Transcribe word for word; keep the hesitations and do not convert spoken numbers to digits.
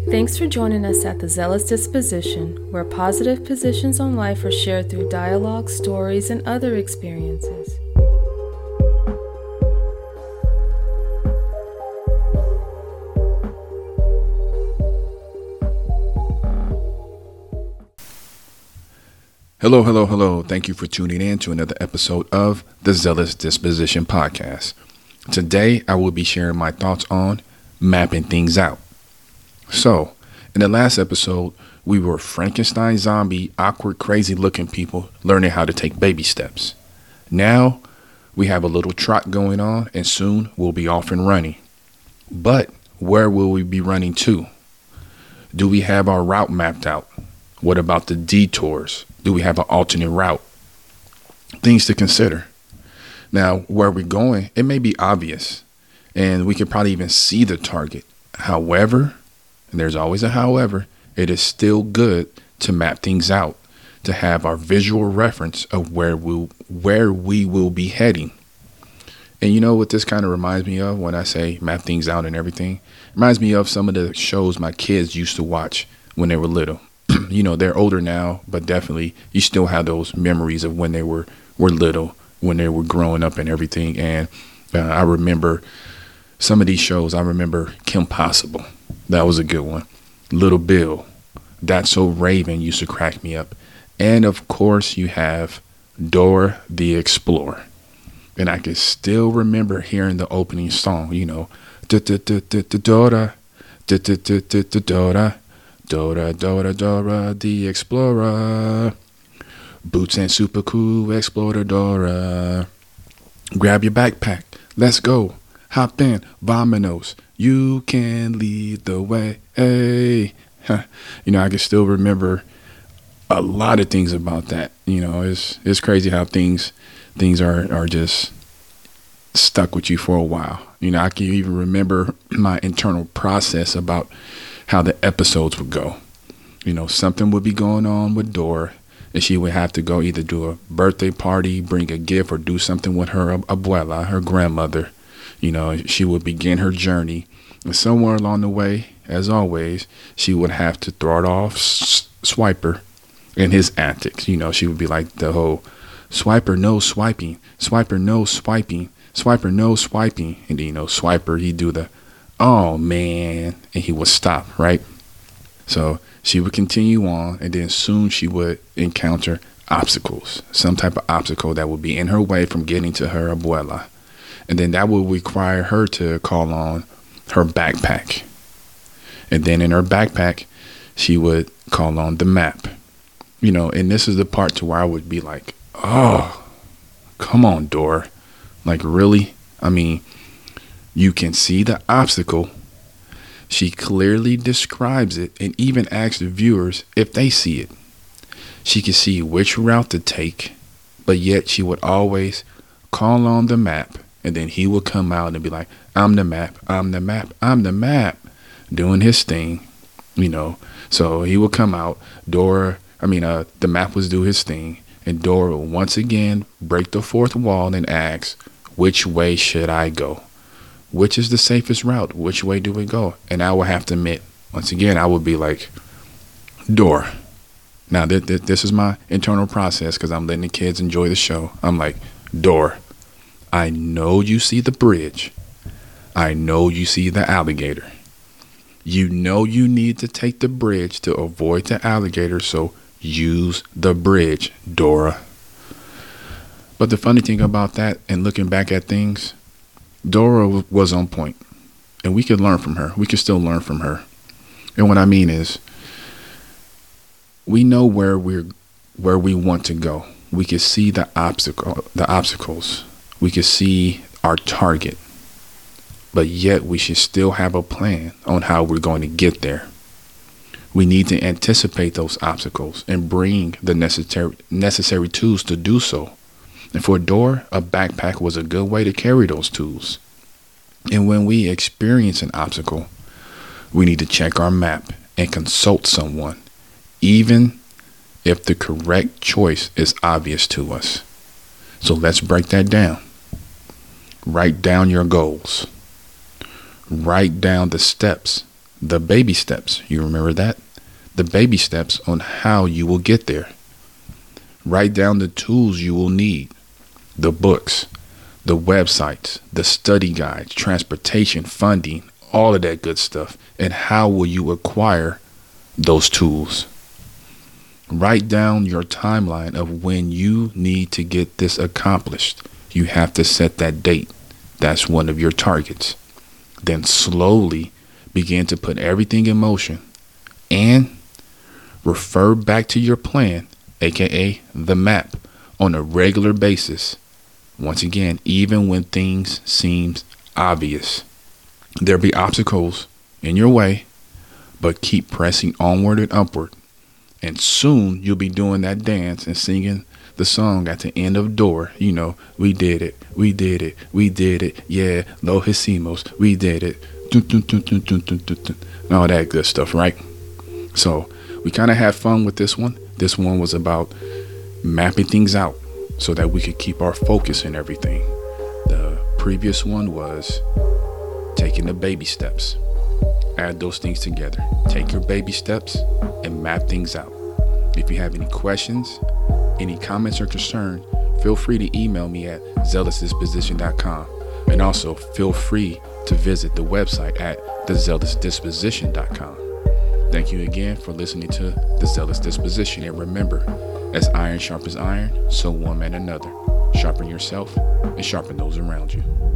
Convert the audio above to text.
Thanks for joining us at The Zealous Disposition, where positive positions on life are shared through dialogue, stories, and other experiences. Hello, hello, hello. Thank you for tuning in to another episode of the Zealous Disposition Podcast. Today, I will be sharing my thoughts on mapping things out. So, in the last episode, we were Frankenstein zombie, awkward, crazy looking people learning how to take baby steps. Now, we have a little trot going on and soon we'll be off and running. But where will we be running to? Do we have our route mapped out? What about the detours? Do we have an alternate route? Things to consider. Now, where we're going, it may be obvious and we could probably even see the target. However, and there's always a however, it is still good to map things out, to have our visual reference of where we where we will be heading. And you know what this kind of reminds me of when I say map things out and everything? It reminds me of some of the shows my kids used to watch when they were little. You know, they're older now, but definitely you still have those memories of when they were, were little, when they were growing up and everything. And uh, I remember some of these shows. I remember Kim Possible. That was a good one. Little Bill. That's So Raven used to crack me up. And of course, you have Dora the Explorer. And I can still remember hearing the opening song, you know, Dora, Dora. Dora, Dora, Dora, the Explorer. Boots and super cool Explorer Dora. Grab your backpack. Let's go. Hop in. Vominos. You can lead the way. Hey. You know, I can still remember a lot of things about that. You know, it's it's crazy how things things are, are just stuck with you for a while. You know, I can even remember my internal process about how the episodes would go. You know, something would be going on with Dora, and she would have to go either do a birthday party, bring a gift, or do something with her abuela, her grandmother. You know, she would begin her journey, and somewhere along the way, as always, she would have to throw it off S- Swiper and his antics. You know, she would be like the whole Swiper no swiping, Swiper no swiping, Swiper no swiping, and then, you know, Swiper, he'd do the oh man, and he would stop, right? So she would continue on, and then soon she would encounter obstacles, some type of obstacle that would be in her way from getting to her abuela. And then that would require her to call on her backpack. And then in her backpack, she would call on the map. You know, and this is the part to where I would be like, oh, come on, Dora. Like, really? I mean, you can see the obstacle. She clearly describes it and even asks the viewers if they see it. She can see which route to take, but yet she would always call on the map, and then he would come out and be like, I'm the map, I'm the map, I'm the map, doing his thing, you know. So he would come out, Dora, I mean, uh, the map would do his thing, and Dora would once again break the fourth wall and ask, which way should I go? Which is the safest route? Which way do we go? And I would have to admit, once again, I would be like, Dora. Now, th- th- this is my internal process because I'm letting the kids enjoy the show. I'm like, Dora, I know you see the bridge. I know you see the alligator. You know you need to take the bridge to avoid the alligator, so use the bridge, Dora. But the funny thing about that and looking back at things, Dora was on point, and we could learn from her. We could still learn from her. And what I mean is, we know where we're, where we want to go. We can see the obstacle, the obstacles. We can see our target, but yet we should still have a plan on how we're going to get there. We need to anticipate those obstacles and bring the necessary necessary tools to do so. And for Dora, a backpack was a good way to carry those tools. And when we experience an obstacle, we need to check our map and consult someone, even if the correct choice is obvious to us. So let's break that down. Write down your goals. Write down the steps the baby steps. You remember that? The baby steps on how you will get there. Write down the tools you will need, the books, the websites, the study guides, transportation, funding, all of that good stuff. And how will you acquire those tools? Write down your timeline of when you need to get this accomplished. You have to set that date. That's one of your targets. Then slowly begin to put everything in motion and refer back to your plan, aka the map, on a regular basis. Once again, even when things seem obvious, there'll be obstacles in your way, but keep pressing onward and upward. And soon you'll be doing that dance and singing the song at the end of Door. You know, we did it, we did it, we did it. Yeah, lo hicimos, we did it. Dun, dun, dun, dun, dun, dun, dun, dun. And all that good stuff, right? So we kind of had fun with this one. This one was about mapping things out so that we could keep our focus in everything. The previous one was taking the baby steps. Add those things together. Take your baby steps and map things out. If you have any questions, any comments or concern, feel free to email me at zealous disposition dot com. And also feel free to visit the website at the zealous disposition dot com. Thank you again for listening to The Zealous Disposition. And remember, as iron sharpens iron, so one man another. Sharpen yourself and sharpen those around you.